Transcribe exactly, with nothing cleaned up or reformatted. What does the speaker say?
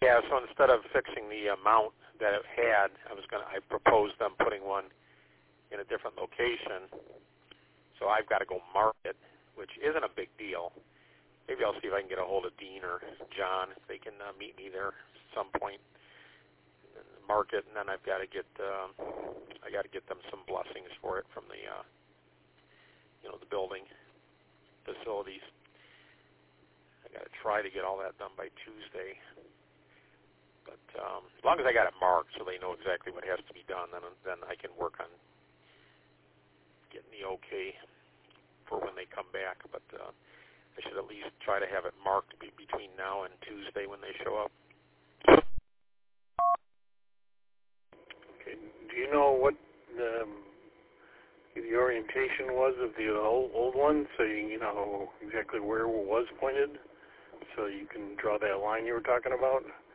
Yeah, so instead of fixing the amount that it had, I was going to, I proposed them putting one in a different location. So I've got to go mark it, which isn't a big deal. Maybe I'll see if I can get a hold of Dean or John if they can uh, meet me there at some point. And mark it, and then I've got to get um, I got to get them some blessings for it from the uh, you know the building facilities. I got to try to get all that done by Tuesday. But um, as long as I got it marked so they know exactly what has to be done, then then I can work on getting the okay for when they come back. But uh, I should at least try to have it marked be between now and Tuesday when they show up. Okay. Do you know what the, the orientation was of the old, old one, so you know exactly where it was pointed, so you can draw that line you were talking about?